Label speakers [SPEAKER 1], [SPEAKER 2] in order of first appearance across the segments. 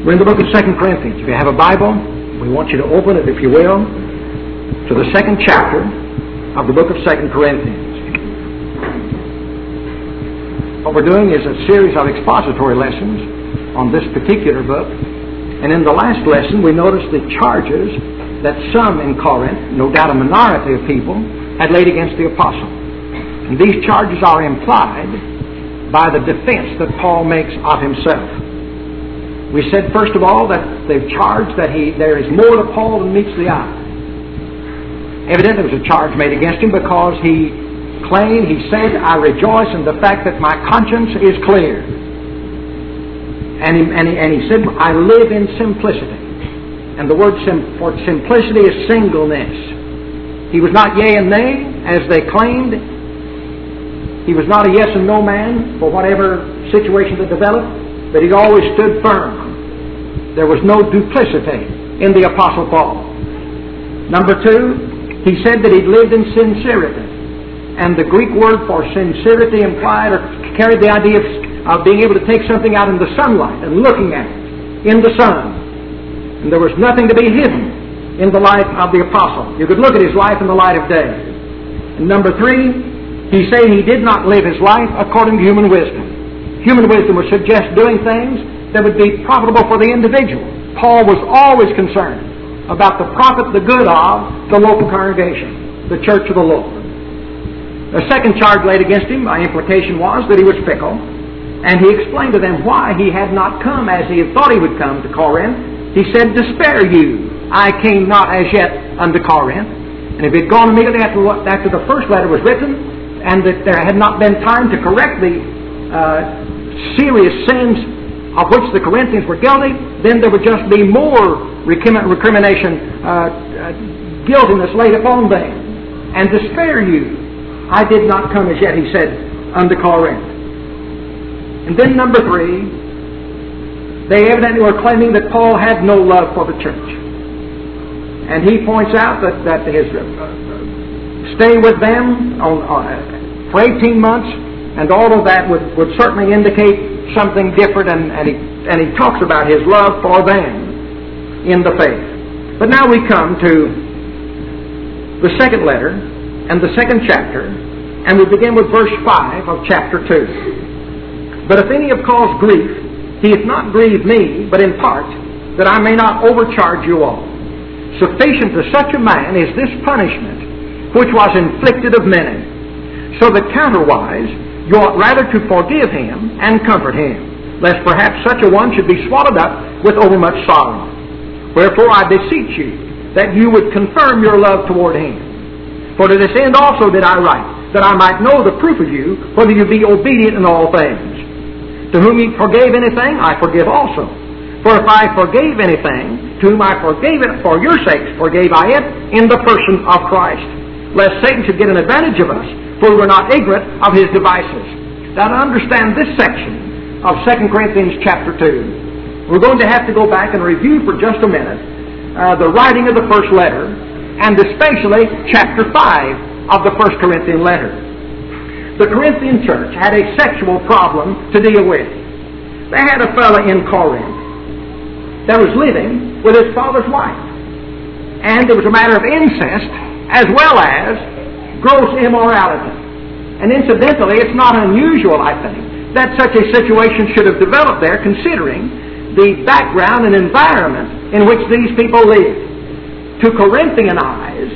[SPEAKER 1] We're in the book of 2 Corinthians. If you have a Bible, we want you to open it, if you will, to the 2nd chapter of the book of 2 Corinthians. What we're doing is a series of expository lessons on this particular book. And in the last lesson, we noticed the charges that some in Corinth, no doubt a minority of people, had laid against the apostle. And these charges are implied by the defense that Paul makes of himself. We said, first of all, that they've charged that there is more to Paul than meets the eye. Evidently, there was a charge made against him because he said, I rejoice in the fact that my conscience is clear. And he said, I live in simplicity. And the word for simplicity is singleness. He was not yea and nay, as they claimed. He was not a yes and no man for whatever situation that developed. But he always stood firm. There was no duplicity in the Apostle Paul. Number two, he said that he'd lived in sincerity. And the Greek word for sincerity implied or carried the idea of being able to take something out in the sunlight and looking at it in the sun. And there was nothing to be hidden in the life of the Apostle. You could look at his life in the light of day. And number three, he said he did not live his life according to human wisdom. Human wisdom would suggest doing things that would be profitable for the individual. Paul was always concerned about the profit, the good of the local congregation, the church of the Lord. The second charge laid against him by implication was that he was fickle, and he explained to them why he had not come as he had thought he would come to Corinth. He said, "To spare you, I came not as yet unto Corinth." And if he had gone immediately after the first letter was written, and that there had not been time to correct the serious sins of which the Corinthians were guilty, then there would just be more recrimination, guiltiness laid upon them. And to spare you, I did not come as yet, he said, unto Corinth. And then number three, they evidently were claiming that Paul had no love for the church. And he points out that his stay with them for 18 months and all of that would certainly indicate something different, and he talks about his love for them in the faith. But now we come to the second letter and the second chapter, and we begin with verse 5 of chapter 2. "But if any have caused grief, he hath not grieved me, but in part, that I may not overcharge you all. Sufficient to such a man is this punishment, which was inflicted of many. So that counterwise, you ought rather to forgive him and comfort him, lest perhaps such a one should be swallowed up with overmuch sorrow. Wherefore I beseech you, that you would confirm your love toward him. For to this end also did I write, that I might know the proof of you, whether you be obedient in all things. To whom ye forgave anything, I forgive also. For if I forgave anything, to whom I forgave it for your sakes, forgave I it in the person of Christ, lest Satan should get an advantage of us, for we were not ignorant of his devices." Now to understand this section of 2 Corinthians chapter 2, we're going to have to go back and review for just a minute the writing of the first letter, and especially chapter 5 of the 1 Corinthian letter. The Corinthian church had a sexual problem to deal with. They had a fellow in Corinth that was living with his father's wife. And it was a matter of incest as well as gross immorality. And incidentally, it's not unusual, I think, that such a situation should have developed there, considering the background and environment in which these people lived. To Corinthian eyes,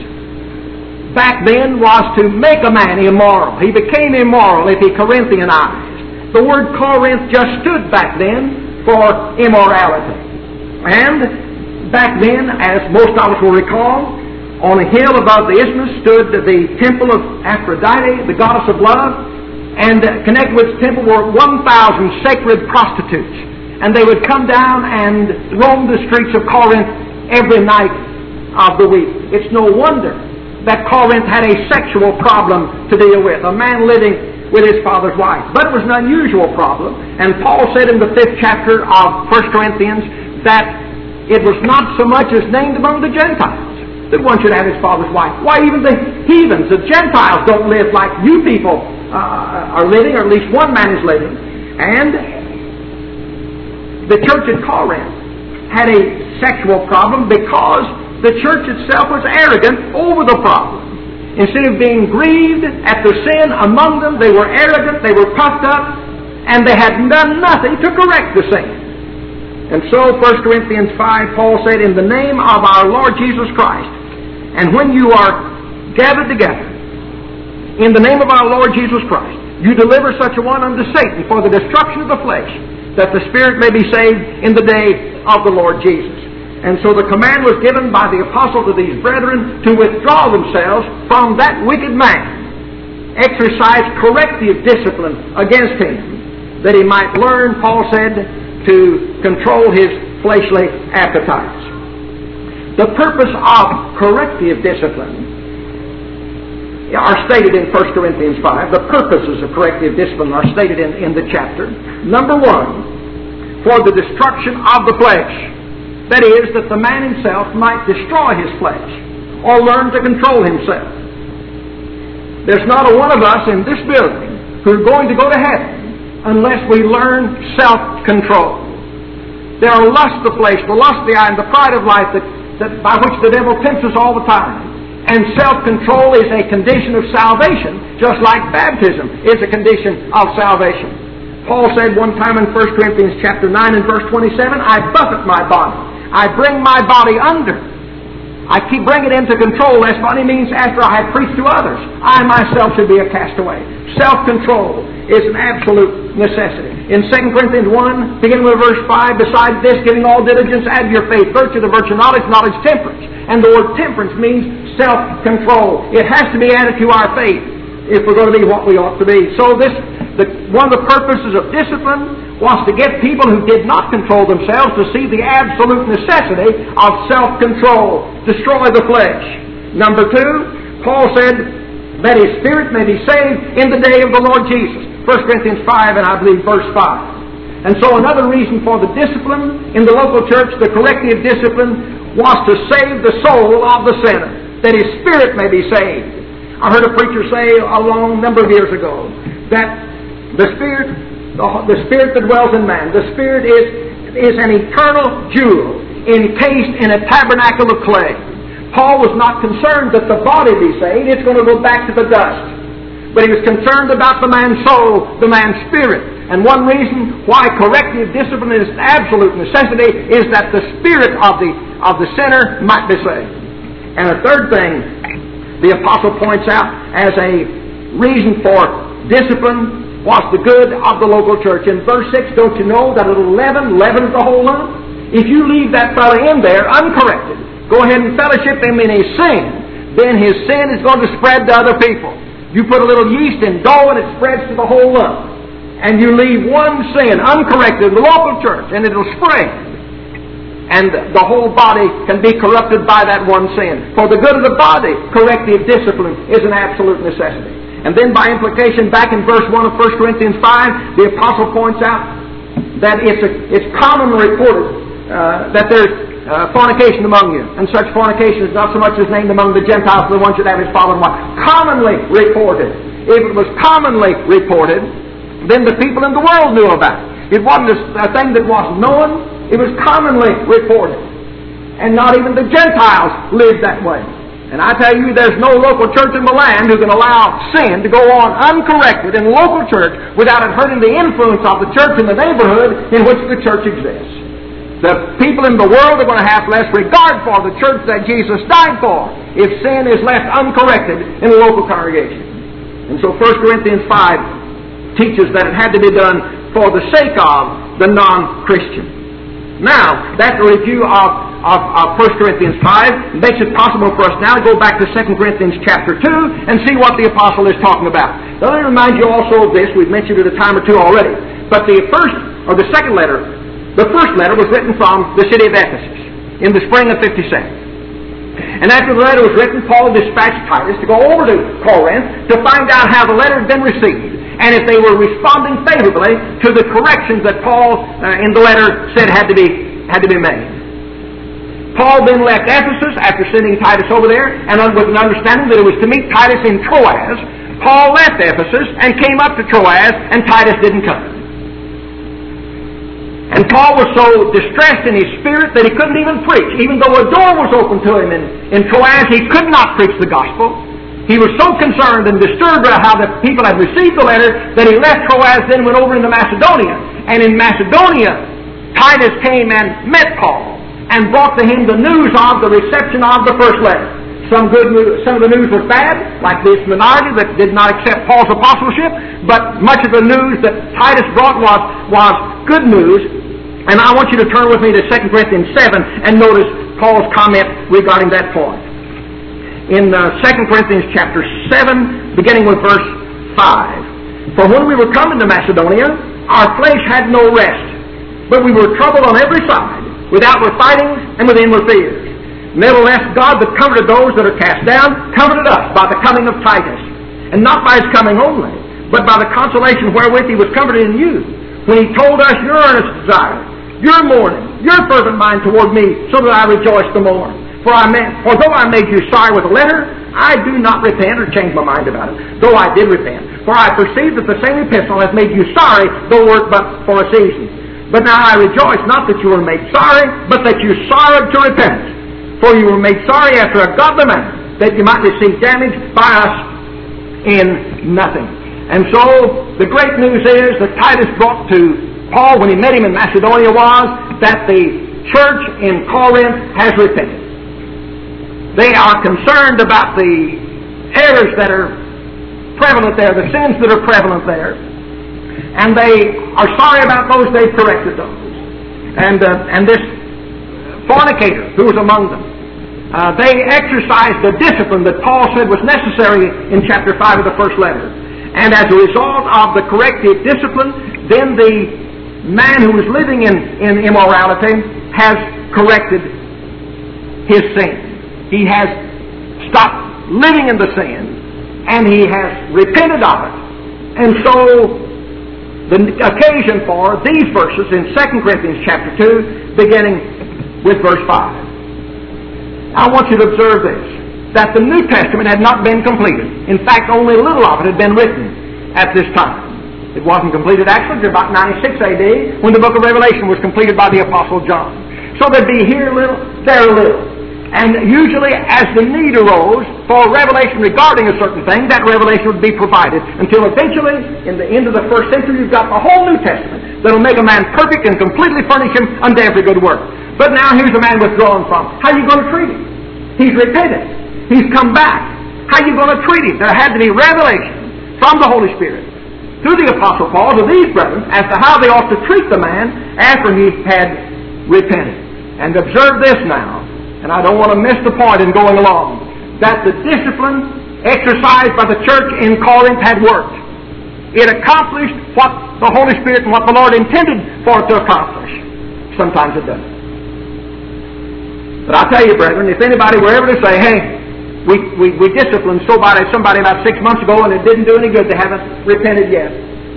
[SPEAKER 1] back then was to make a man immoral. He became immoral if he Corinthianized. The word Corinth just stood back then for immorality. And back then, as most of us will recall, on a hill above the isthmus stood the temple of Aphrodite, the goddess of love, and connected with the temple were 1,000 sacred prostitutes. And they would come down and roam the streets of Corinth every night of the week. It's no wonder that Corinth had a sexual problem to deal with, a man living with his father's wife. But it was an unusual problem, and Paul said in the 5th chapter of 1 Corinthians that it was not so much as named among the Gentiles that one should have his father's wife. Why, even the heathens, the Gentiles, don't live like you people are living, or at least one man is living. And the church at Corinth had a sexual problem because the church itself was arrogant over the problem. Instead of being grieved at the sin among them, they were arrogant, they were puffed up, and they had done nothing to correct the sin. And so 1 Corinthians 5, Paul said, in the name of our Lord Jesus Christ, and when you are gathered together, in the name of our Lord Jesus Christ, you deliver such a one unto Satan for the destruction of the flesh, that the spirit may be saved in the day of the Lord Jesus. And so the command was given by the apostle to these brethren to withdraw themselves from that wicked man, exercise corrective discipline against him, that he might learn, Paul said, to control his fleshly appetites. The purpose of corrective discipline are stated in 1 Corinthians 5. The purposes of corrective discipline are stated in the chapter. Number one, for the destruction of the flesh. That is, that the man himself might destroy his flesh or learn to control himself. There's not a one of us in this building who are going to go to heaven unless we learn self-control. There are lusts of the flesh, the lust of the eye, and the pride of life that by which the devil tempts us all the time. And self-control is a condition of salvation, just like baptism is a condition of salvation. Paul said one time in 1 Corinthians chapter 9 and verse 27, I buffet my body. I bring my body under. I keep bringing it into control. That's what it means after I have preached to others. I myself should be a castaway. Self-control is an absolute necessity. In 2 Corinthians 1, beginning with verse 5, besides this, giving all diligence, add your faith, virtue, the virtue knowledge, knowledge temperance. And the word temperance means self-control. It has to be added to our faith if we're going to be what we ought to be. So one of the purposes of discipline was to get people who did not control themselves to see the absolute necessity of self-control, destroy the flesh. Number two, Paul said that his spirit may be saved in the day of the Lord Jesus. 1 Corinthians 5 and I believe verse 5. And so another reason for the discipline in the local church, the corrective discipline, was to save the soul of the sinner, that his spirit may be saved. I heard a preacher say a long number of years ago that the Spirit that dwells in man, the Spirit is an eternal jewel encased in a tabernacle of clay. Paul was not concerned that the body be saved. It's going to go back to the dust. But he was concerned about the man's soul, the man's spirit. And one reason why corrective discipline is an absolute necessity is that the spirit of the sinner might be saved. And a third thing the apostle points out as a reason for discipline was the good of the local church. In verse 6, don't you know that a little leaven leavens the whole lump? If you leave that fellow in there uncorrected, go ahead and fellowship him in his sin, then his sin is going to spread to other people. You put a little yeast in dough and it spreads to the whole lump. And you leave one sin uncorrected in the local church and it'll spread. And the whole body can be corrupted by that one sin. For the good of the body, corrective discipline is an absolute necessity. And then by implication, back in verse 1 of 1 Corinthians 5, the apostle points out that it's commonly reported that there's fornication among you. And such fornication is not so much as named among the Gentiles, the one should have his father and wife. Commonly reported. If it was commonly reported, then the people in the world knew about it. It wasn't a thing that wasn't known. It was commonly reported. And not even the Gentiles lived that way. And I tell you, there's no local church in the land who can allow sin to go on uncorrected in the local church without it hurting the influence of the church in the neighborhood in which the church exists. The people in the world are going to have less regard for the church that Jesus died for if sin is left uncorrected in the local congregation. And so 1 Corinthians 5 teaches that it had to be done for the sake of the non-Christian. Now, that's a review of 1 Corinthians 5. It makes it possible for us now to go back to 2 Corinthians chapter 2 and see what the apostle is talking about. Now, let me remind you also of this. We've mentioned it a time or two already. But the first letter was written from the city of Ephesus in the spring of 57. And after the letter was written, Paul dispatched Titus to go over to Corinth to find out how the letter had been received and if they were responding favorably to the corrections that Paul in the letter said had to be made. Paul then left Ephesus after sending Titus over there, and with an understanding that it was to meet Titus in Troas. Paul left Ephesus and came up to Troas, and Titus didn't come. And Paul was so distressed in his spirit that he couldn't even preach. Even though a door was open to him in Troas, he could not preach the gospel. He was so concerned and disturbed about how the people had received the letter that he left Troas, then went over into Macedonia. And in Macedonia, Titus came and met Paul and brought to him the news of the reception of the first letter. Some good news, some of the news was bad, like this minority that did not accept Paul's apostleship, but much of the news that Titus brought was good news. And I want you to turn with me to 2 Corinthians 7 and notice Paul's comment regarding that point. In 2 Corinthians chapter 7, beginning with verse 5. For when we were coming to Macedonia, our flesh had no rest, but we were troubled on every side, with outward fightings and with inward fears. Nevertheless, God that comforted those that are cast down, comforted us by the coming of Titus, and not by his coming only, but by the consolation wherewith he was comforted in you, when he told us your earnest desire, your mourning, your fervent mind toward me, so that I rejoiced the more. For though I made you sorry with a letter, I do not repent or change my mind about it, though I did repent. For I perceive that the same epistle has made you sorry, though work but for a season. But now I rejoice not that you were made sorry, but that you sorrowed to repentance. For you were made sorry after a godly manner, that you might receive damage by us in nothing. And so, the great news is that Titus brought to Paul when he met him in Macedonia was that the church in Corinth has repented. They are concerned about the errors that are prevalent there, the sins that are prevalent there. And they are sorry about those, they've corrected those. And this fornicator who was among them, they exercised the discipline that Paul said was necessary in chapter 5 of the first letter. And as a result of the corrective discipline, then the man who was living in immorality has corrected his sin. He has stopped living in the sin, and he has repented of it. And so the occasion for these verses in 2 Corinthians chapter 2, beginning with verse 5. I want you to observe this, that the New Testament had not been completed. In fact, only a little of it had been written at this time. It wasn't completed actually until about 96 AD, when the book of Revelation was completed by the Apostle John. So there'd be here a little, there a little. And usually as the need arose for revelation regarding a certain thing, that revelation would be provided until eventually, in the end of the first century, you've got the whole New Testament that will make a man perfect and completely furnish him unto every good work. But now here's a man withdrawn from. How are you going to treat him? He's repented. He's come back. How are you going to treat him? There had to be revelation from the Holy Spirit through the Apostle Paul to these brethren as to how they ought to treat the man after he had repented. And observe this now, and I don't want to miss the point in going along, that the discipline exercised by the church in Corinth had worked. It accomplished what the Holy Spirit and what the Lord intended for it to accomplish. Sometimes it doesn't. But I'll tell you, brethren, if anybody were ever to say, hey, we disciplined somebody about 6 months ago and it didn't do any good, they haven't repented yet.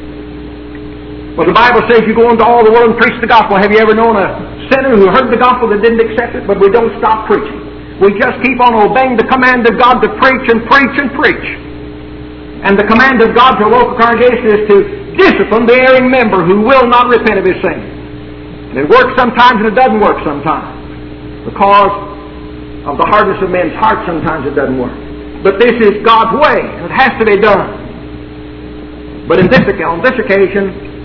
[SPEAKER 1] Well, the Bible says you go into all the world and preach the gospel. Have you ever known a sinner who heard the gospel that didn't accept it? But we don't stop preaching. We just keep on obeying the command of God to preach and preach and preach. And the command of God to a local congregation is to discipline the erring member who will not repent of his sin. And it works sometimes and it doesn't work sometimes. Because of the hardness of men's hearts, sometimes it doesn't work. But this is God's way, and it has to be done. But on this occasion,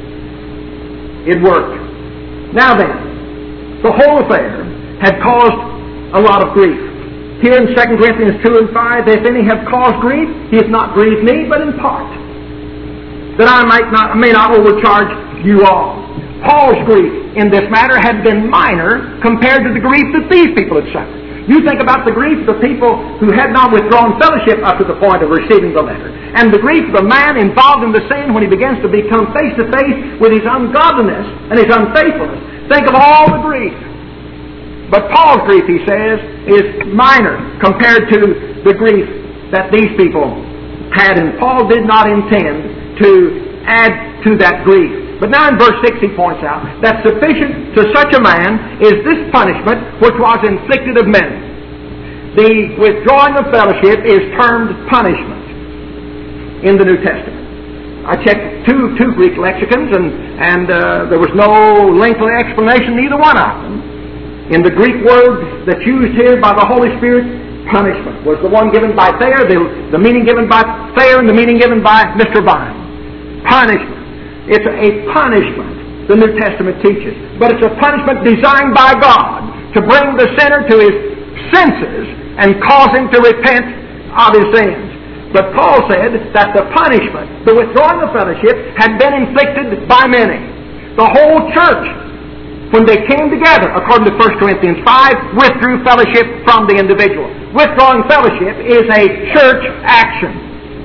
[SPEAKER 1] it worked. Now then, the whole affair had caused a lot of grief. Here in 2 Corinthians 2 and 5, if any have caused grief, he has not grieved me, but in part, that I may not overcharge you all. Paul's grief in this matter had been minor compared to the grief that these people had suffered. You think about the grief of the people who had not withdrawn fellowship up to the point of receiving the letter. And the grief of the man involved in the sin when he begins to become face to face with his ungodliness and his unfaithfulness. Think of all the grief. But Paul's grief, he says, is minor compared to the grief that these people had. And Paul did not intend to add to that grief. But now in verse 6 he points out that sufficient to such a man is this punishment which was inflicted of many. The withdrawing of fellowship is termed punishment in the New Testament. I checked two Greek lexicons, and there was no lengthy explanation in either one of them. In the Greek word that's used here by the Holy Spirit, punishment was the one given by Thayer, the meaning given by Thayer, and the meaning given by Mr. Vine. Punishment. It's a punishment, the New Testament teaches. But it's a punishment designed by God to bring the sinner to his senses and cause him to repent of his sins. But Paul said that the punishment, the withdrawing of fellowship, had been inflicted by many. The whole church, when they came together, according to 1 Corinthians 5, withdrew fellowship from the individual. Withdrawing fellowship is a church action.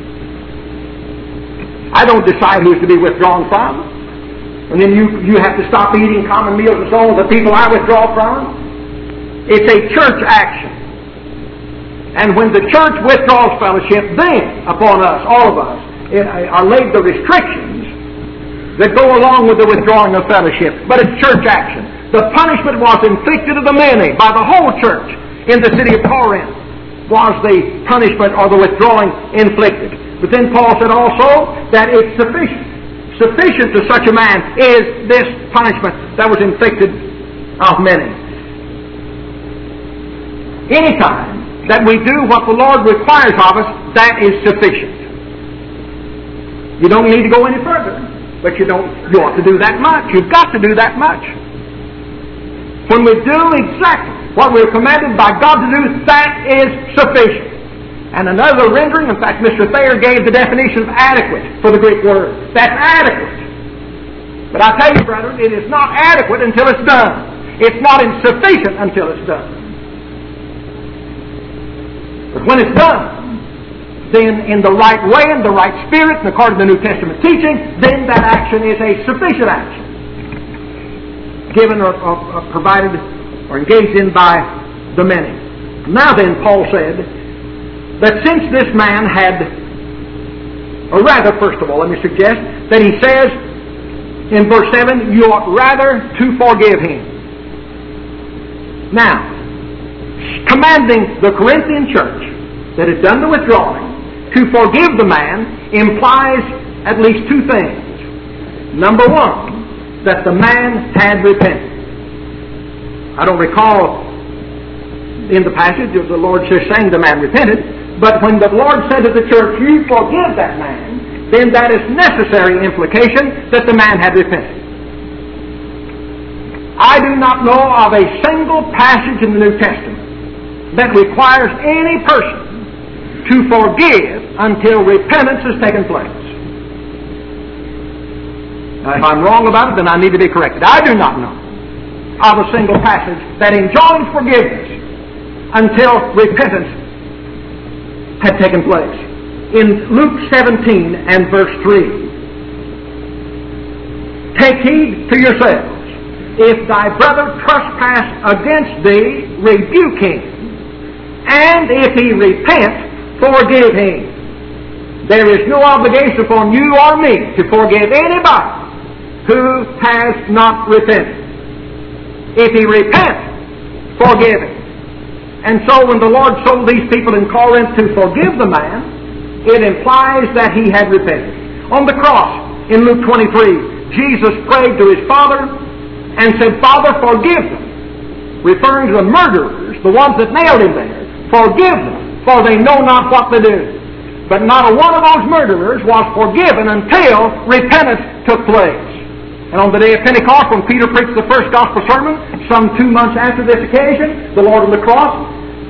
[SPEAKER 1] I don't decide who's to be withdrawn from. And then you have to stop eating common meals and so on with the people I withdraw from. It's a church action. And when the church withdraws fellowship, then upon us, all of us, are laid the restrictions that go along with the withdrawing of fellowship. But it's church action. The punishment was inflicted of the many by the whole church in the city of Corinth. Was the punishment or the withdrawing inflicted. But then Paul said also that it's sufficient. Sufficient to such a man is this punishment that was inflicted of many. Anytime that we do what the Lord requires of us, that is sufficient. You don't need to go any further, but you ought to do that much. You've got to do that much. When we do exactly what we're commanded by God to do, that is sufficient. And another rendering, in fact, Mr. Thayer gave the definition of adequate for the Greek word. That's adequate. But I tell you, brethren, it is not adequate until it's done. It's not insufficient until it's done. But when it's done, then in the right way, in the right spirit, and according to the New Testament teaching, then that action is a sufficient action. Given or provided or engaged in by the many. Now then, Paul said that since this man had, or rather, first of all, let me suggest that he says in verse 7, you ought rather to forgive him. Now, commanding the Corinthian church that had done the withdrawing to forgive the man implies at least two things. Number one, that the man had repented. I don't recall in the passage of the Lord just saying the man repented, but when the Lord said to the church, you forgive that man, then that is necessary implication that the man had repented. I do not know of a single passage in the New Testament that requires any person to forgive until repentance has taken place. Now, if I'm wrong about it, then I need to be corrected. I do not know of a single passage that enjoins forgiveness until repentance had taken place. In Luke 17 and verse 3, take heed to yourselves. If thy brother trespass against thee, rebuke him. And if he repent, forgive him. There is no obligation upon you or me to forgive anybody who has not repented. If he repents, forgive him. And so when the Lord told these people in Corinth to forgive the man, it implies that he had repented. On the cross, in Luke 23, Jesus prayed to his Father and said, Father, forgive them. Referring to the murderers, the ones that nailed him there. Forgive them, for they know not what they do. But not a one of those murderers was forgiven until repentance took place. And on the day of Pentecost, when Peter preached the first gospel sermon, some 2 months after this occasion, the Lord on the cross,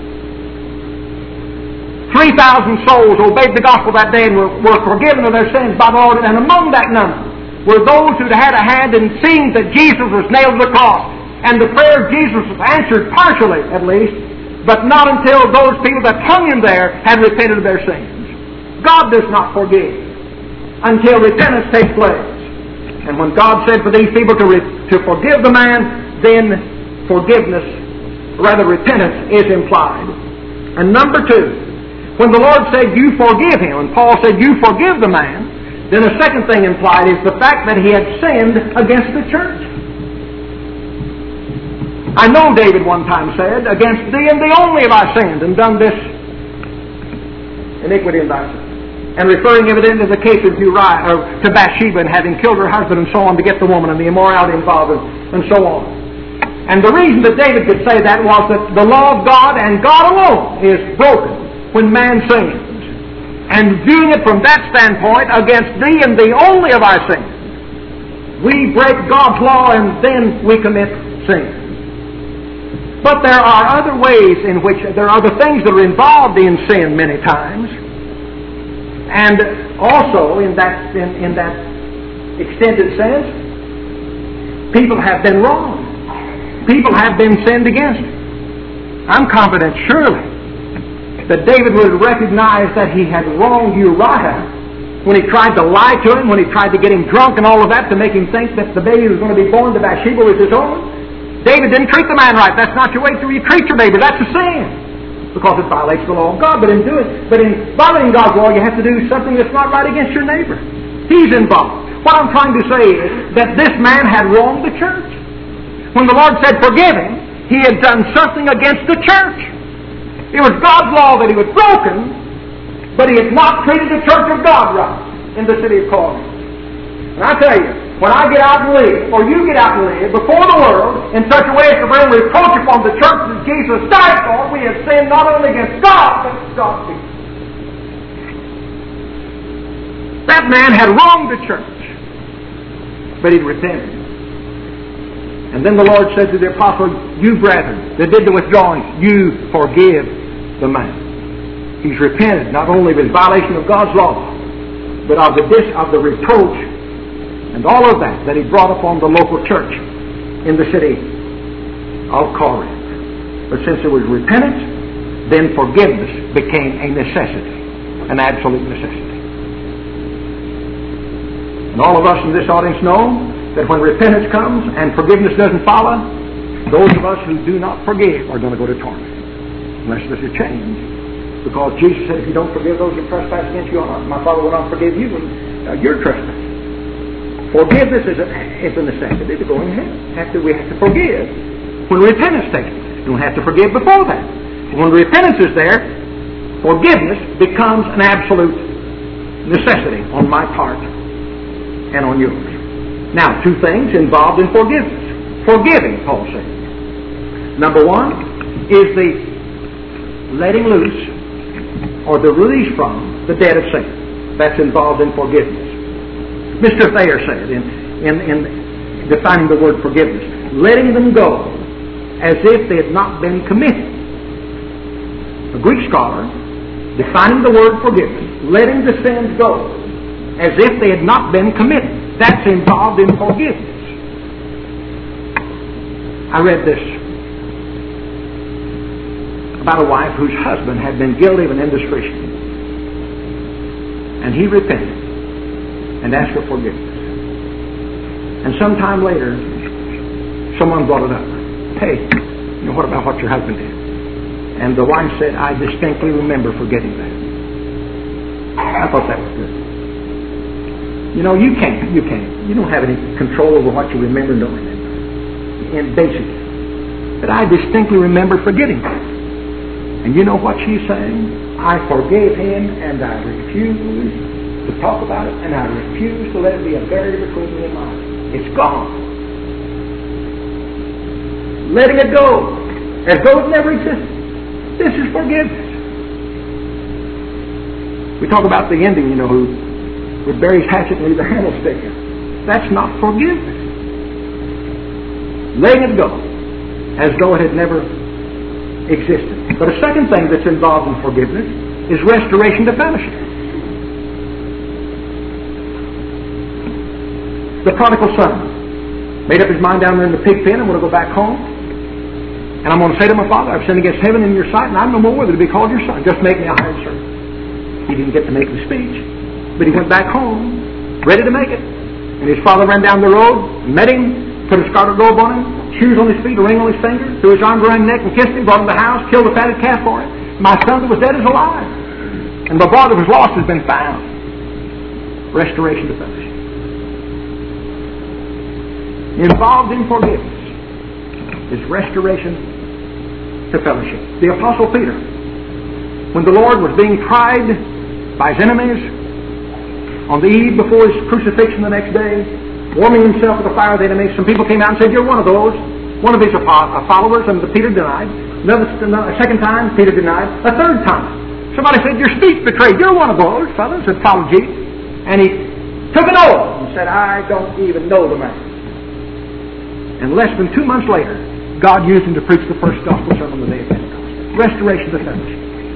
[SPEAKER 1] 3,000 souls obeyed the gospel that day and were forgiven of their sins by the Lord. And among that number were those who had a hand in seeing that Jesus was nailed to the cross. And the prayer of Jesus was answered partially, at least, but not until those people that hung him there had repented of their sins. God does not forgive until repentance takes place. And when God said for these people to forgive the man, then forgiveness, rather repentance, is implied. And number two, when the Lord said, you forgive him, and Paul said, you forgive the man, then the second thing implied is the fact that he had sinned against the church. I know David one time said, against thee and thee only have I sinned and done this iniquity in thy sight. and referring evidently to the case of Uriah, or to Bathsheba, and having killed her husband and so on to get the woman, and the immorality involved, and so on. And the reason that David could say that was that the law of God and God alone is broken when man sins. And viewing it from that standpoint, against thee and thee only of our sins, we break God's law and then we commit sin. But there are other ways in which there are other things that are involved in sin many times. And also in that extended sense, people have been wrong. People have been sinned against. I'm confident, surely, that David would recognize that he had wronged Uriah when he tried to lie to him, when he tried to get him drunk and all of that to make him think that the baby was going to be born to Bathsheba was his own. David didn't treat the man right. That's not your way to treat your baby. That's a sin, because it violates the law of God. But in violating God's law, you have to do something that's not right against your neighbor. He's involved. What I'm trying to say is that this man had wronged the church. When the Lord said, forgive him, he had done something against the church. It was God's law that he was broken, but he had not treated the church of God right in the city of Corinth. And I tell you, when I get out and live, or you get out and live, before the world, in such a way as to bring reproach upon the church that Jesus died for, we have sinned not only against God, but against God's people. That man had wronged the church, but he'd repented. And then the Lord said to the apostle, you brethren that did the withdrawing, you forgive the man. He's repented not only of his violation of God's law, but of the reproach and all of that he brought upon the local church in the city of Corinth. But since there was repentance, then forgiveness became a necessity, an absolute necessity. And all of us in this audience know that when repentance comes and forgiveness doesn't follow, those of us who do not forgive are going to go to torment, unless there's a change. Because Jesus said, if you don't forgive those who trespass against you, my Father will not forgive you your trespass. Forgiveness is a necessity to go in heaven. We have to forgive when repentance takes place. You don't have to forgive before that. When repentance is there, forgiveness becomes an absolute necessity on my part and on yours. Now, two things involved in forgiveness. Forgiving, Paul said. Number one is the letting loose or the release from the debt of sin. That's involved in forgiveness. Mr. Thayer said in defining the word forgiveness, letting them go as if they had not been committed. A Greek scholar, defining the word forgiveness, letting the sins go as if they had not been committed. That's involved in forgiveness. I read this about a wife whose husband had been guilty of an indiscretion. And he repented and asked for forgiveness. And sometime later, someone brought it up. Hey, what about what your husband did? And the wife said, I distinctly remember forgetting that. I thought that was good. You know, you can't. You don't have any control over what you remember and don't remember. And basically. But I distinctly remember forgetting that. And you know what she's saying? I forgave him and I refuse to talk about it and I refuse to let it be a barrier between me and mine. It's gone. Letting it go as though it never existed. This is forgiveness. We talk about the ending, who would bury his hatchet and leave the handle sticking. That's not forgiveness. Letting it go as though it had never existed. But a second thing that's involved in forgiveness is restoration to fellowship. The prodigal son made up his mind down there in the pig pen, I'm going to go back home. And I'm going to say to my father, I've sinned against heaven and your sight, and I'm no more worthy to be called your son. Just make me a hired servant. He didn't get to make the speech. But he went back home, ready to make it. And his father ran down the road, met him, put a scarlet robe on him, shoes on his feet, a ring on his finger, threw his arms around his neck and kissed him, brought him to the house, killed a fatted calf for him. My son that was dead is alive. And my brother that was lost has been found. Restoration to fellowship. Involved in forgiveness is restoration to fellowship. The Apostle Peter, when the Lord was being tried by his enemies, on the eve before his crucifixion the next day, warming himself at the fire of the enemy, some people came out and said, "You're one of those," one of his followers, and Peter denied. A second time, Peter denied. A third time, somebody said, "Your speech betrayed. You're one of those fellows that followed Jesus." And he took an oath and said, "I don't even know the man." And less than 2 months later, God used him to preach the first gospel sermon on the day of Pentecost. Restoration of the fellowship.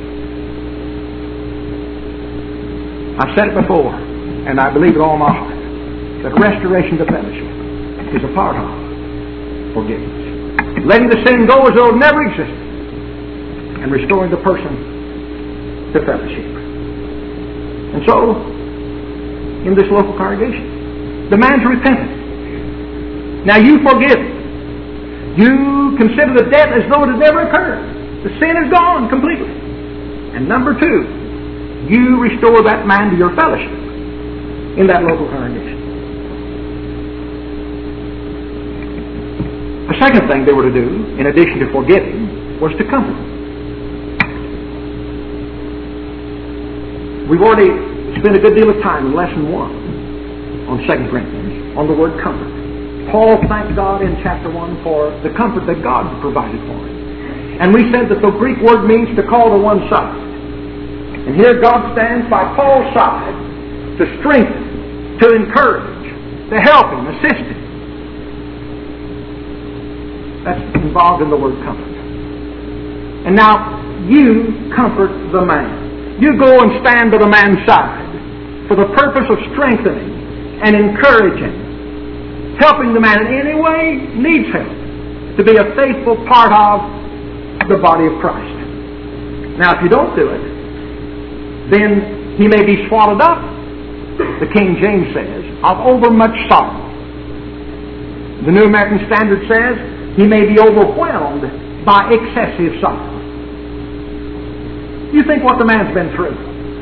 [SPEAKER 1] I've said it before, and I believe it all in my heart, that restoration of the fellowship is a part of forgiveness. Letting the sin go as though it never existed, and restoring the person to fellowship. And so, in this local congregation, the man's repentant. Now you forgive him. You consider the debt as though it had never occurred. The sin is gone completely. And number two, you restore that man to your fellowship in that local congregation. The second thing they were to do, in addition to forgiving, was to comfort him. We've already spent a good deal of time in Lesson 1 on 2 Corinthians on the word comfort. Paul thanked God in chapter 1 for the comfort that God provided for him. And we said that the Greek word means to call to one side. And here God stands by Paul's side to strengthen, to encourage, to help him, assist him. That's involved in the word comfort. And now, you comfort the man. You go and stand by the man's side for the purpose of strengthening and encouraging, helping the man in any way needs help to be a faithful part of the body of Christ. Now, if you don't do it, then he may be swallowed up, the King James says, of overmuch sorrow. The New American Standard says he may be overwhelmed by excessive sorrow. You think what the man's been through.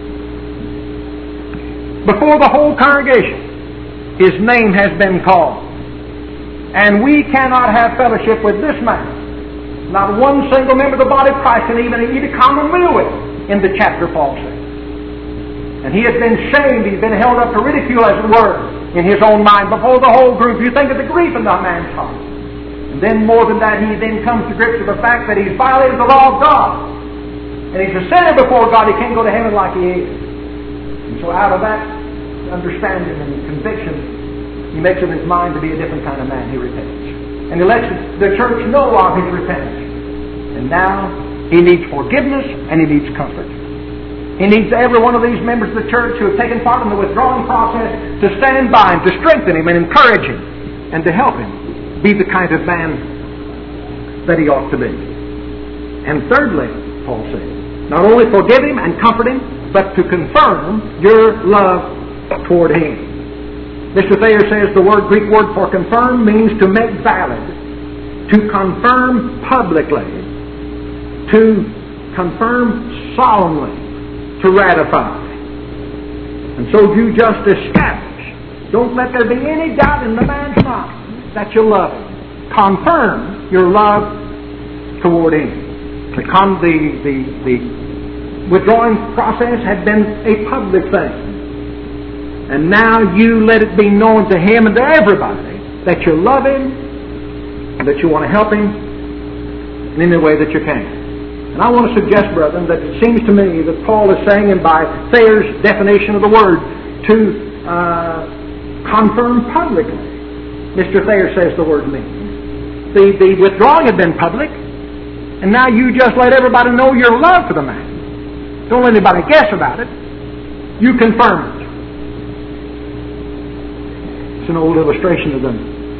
[SPEAKER 1] Before the whole congregation, his name has been called. And we cannot have fellowship with this man. Not one single member of the body of Christ can even eat a common meal with him, in the chapter Paul says. And he has been shamed, he's been held up to ridicule, as it were, in his own mind before the whole group. You think of the grief in that man's heart. And then more than that, he then comes to grips with the fact that he's violated the law of God. And he's a sinner before God. He can't go to heaven like he is. And so out of that understanding and conviction, he makes up his mind to be a different kind of man. He repents. And he lets the church know of his repentance. And now he needs forgiveness and he needs comfort. He needs every one of these members of the church who have taken part in the withdrawing process to stand by him, to strengthen him and encourage him, and to help him be the kind of man that he ought to be. And thirdly, Paul says, not only forgive him and comfort him, but to confirm your love toward him. Mr. Thayer says the Greek word for confirm means to make valid, to confirm publicly, to confirm solemnly, to ratify. And so you just establish. Don't let there be any doubt in the man's mind that you love him. Confirm your love toward him. The withdrawing process had been a public thing. And now you let it be known to him and to everybody that you love him and that you want to help him in any way that you can. And I want to suggest, brethren, that it seems to me that Paul is saying, and by Thayer's definition of the word, to confirm publicly. Mr. Thayer says the word means. The withdrawing had been public, and now you just let everybody know your love for the man. Don't let anybody guess about it. You confirm it. It's an old illustration of the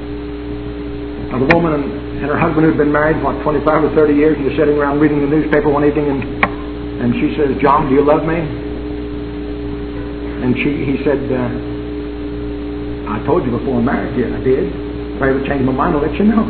[SPEAKER 1] woman and her husband who'd been married, 25 or 30 years, and they're sitting around reading the newspaper one evening, and she says, "John, do you love me?" And he said, "I told you before marriage, yeah, I did. If I ever change my mind, I'll let you know."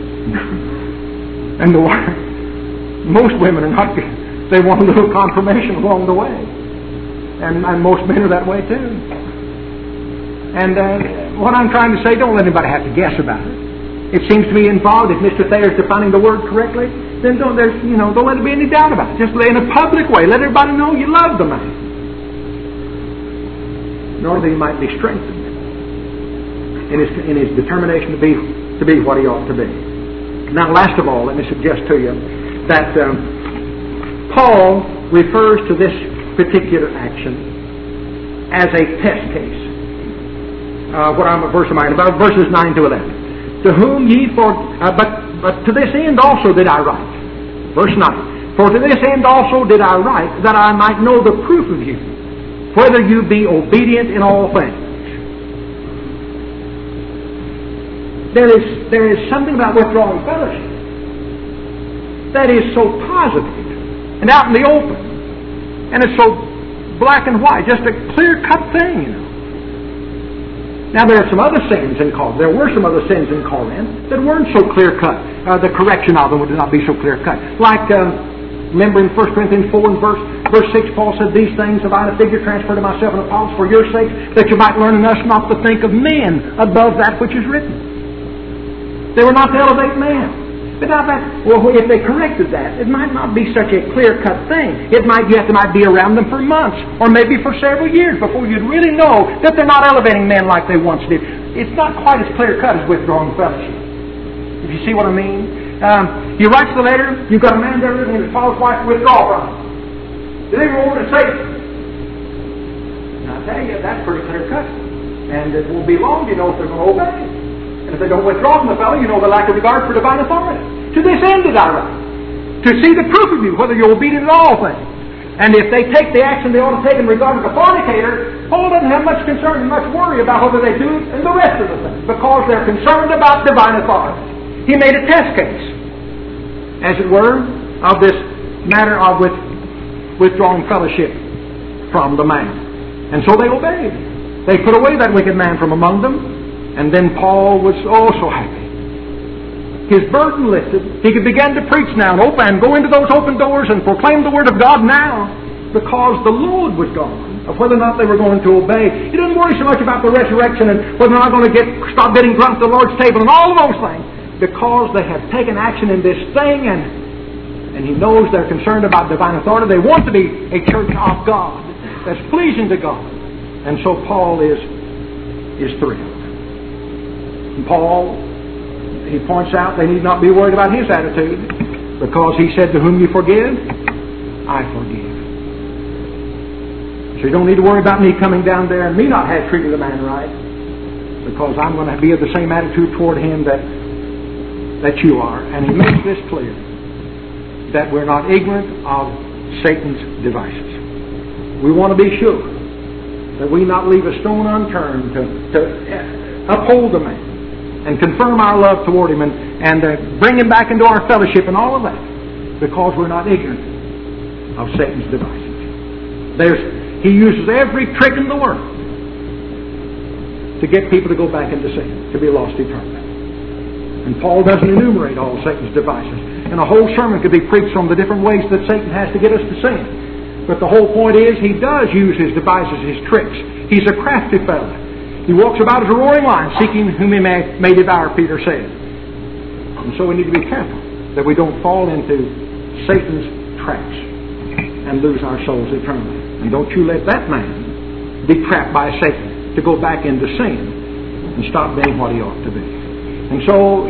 [SPEAKER 1] And most women are not, they want a little confirmation along the way. And most men are that way too. And what I'm trying to say, don't let anybody have to guess about it. It seems to me involved, if Mr. Thayer is defining the word correctly, then don't let there be any doubt about it. Just in a public way, let everybody know you love the man. in order that he might be strengthened in his determination to be what he ought to be. Now, last of all, let me suggest to you that Paul refers to this particular action as a test case. What verse am I in? About verses 9 to 11. To whom ye but to this end also did I write. Verse 9. For to this end also did I write, that I might know the proof of you, whether you be obedient in all things. There is something about withdrawing fellowship that is so positive and out in the open, and it's so black and white, just a clear-cut thing, you know. Now, there are some other sins in Corinth. There were some other sins in Corinth that weren't so clear-cut. The correction of them would not be so clear-cut. Like, remember in 1 Corinthians 4 and verse 6, Paul said, These things have I in a figure transferred to myself and Apollos for your sake, that you might learn in us not to think of men above that which is written. They were not to elevate man. But now if they corrected that, it might not be such a clear-cut thing. It might be around them for months, or maybe for several years, before you'd really know that they're not elevating men like they once did. It's not quite as clear-cut as withdrawing fellowship. If you see what I mean. He writes the letter, you've got a man there living in his father's wife to withdraw from him. They go over to Satan. And I tell you, that's pretty clear-cut. And it won't be long, you know, if they're going to obey. And if they don't withdraw from the fellow, you know the lack of regard for divine authority. To this end did I write, to see the proof of you, whether you're obedient in all things. And if they take the action they ought to take in regard to the fornicator, Paul doesn't have much concern and much worry about whether they do in the rest of the things, because they're concerned about divine authority. He made a test case, as it were, of this matter of withdrawing fellowship from the man. And so they obeyed. They put away that wicked man from among them. And then Paul was so happy. His burden lifted. He could begin to preach now and go into those open doors and proclaim the Word of God now, because the load was gone of whether or not they were going to obey. He didn't worry so much about the resurrection and whether or not they're going to stop getting drunk at the Lord's table and all of those things, because they have taken action in this thing, and he knows they're concerned about divine authority. They want to be a church of God that's pleasing to God. And so Paul is thrilled. Paul, he points out they need not be worried about his attitude, because he said, to whom you forgive, I forgive. So you don't need to worry about me coming down there and me not have treated the man right, because I'm going to be of the same attitude toward him that you are. And he makes this clear, that we're not ignorant of Satan's devices. We want to be sure that we not leave a stone unturned to uphold the man and confirm our love toward him and bring him back into our fellowship and all of that, because we're not ignorant of Satan's devices. He uses every trick in the world to get people to go back into sin, to be lost eternally. And Paul doesn't enumerate all Satan's devices. And a whole sermon could be preached on the different ways that Satan has to get us to sin. But the whole point is, he does use his devices, his tricks. He's a crafty fellow. He walks about as a roaring lion, seeking whom he may devour, Peter said. And so we need to be careful that we don't fall into Satan's traps and lose our souls eternally. And don't you let that man be trapped by Satan to go back into sin and stop being what he ought to be. And so,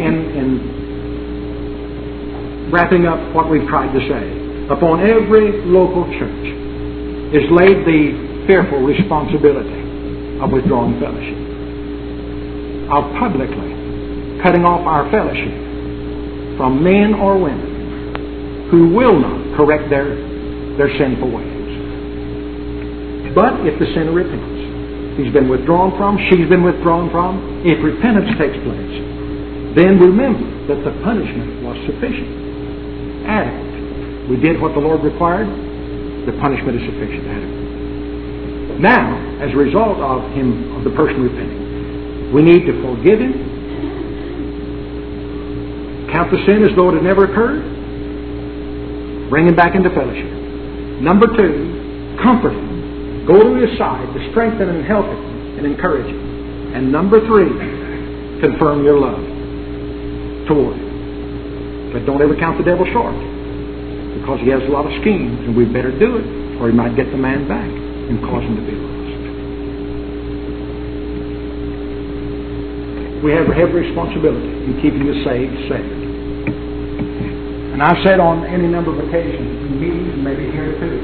[SPEAKER 1] in wrapping up what we've tried to say, upon every local church is laid the fearful responsibility of withdrawing fellowship, of publicly cutting off our fellowship from men or women who will not correct their sinful ways. But if the sinner repents, he's been withdrawn from, she's been withdrawn from, if repentance takes place, then remember that the punishment was sufficient, adequate. We did what the Lord required, the punishment is sufficient, adequate. Now, as a result of the person repenting, we need to forgive him, count the sin as though it had never occurred, bring him back into fellowship. Number 2, comfort him. Go to his side to strengthen and help him and encourage him. And number 3, confirm your love toward him. But don't ever count the devil short, because he has a lot of schemes, and we better do it, or he might get the man back and cause him to be lost. we have a heavy responsibility in keeping the saved saved. And I've said on any number of occasions, in meetings and maybe here too,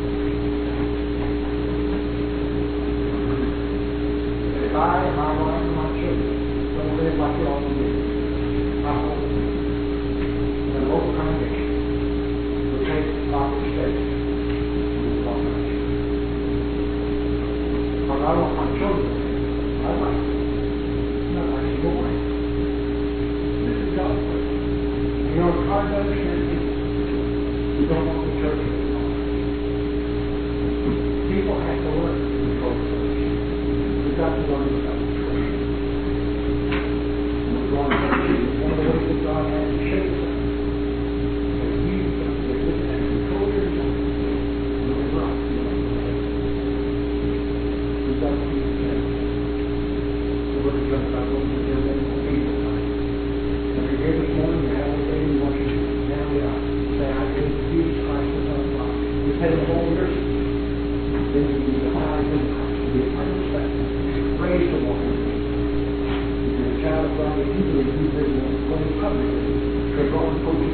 [SPEAKER 1] that if I and my wife and my children don't live like we ought to live, I hope the local congregation will take the proper steps in this operation. Because I want my children, I like not like to go away. This is God's way. You know, it's hard to understand people. You don't want the church anymore. People have to learn to control the church. We've got to learn about the church. We're going to one of the ways that God has to shape us. That He's got to look at and control your life. And look at right. We've got to keep it careful. We're just about going to do that for people. If you're here this morning, you have a day you want you to stand up. Say, I believe Jesus Christ is our God. You pay the whole year. Then you be alive in Christ. You be a part of the fact. Praise the Lord. If you're a child of God, if you believe you live in going publicly, you're going to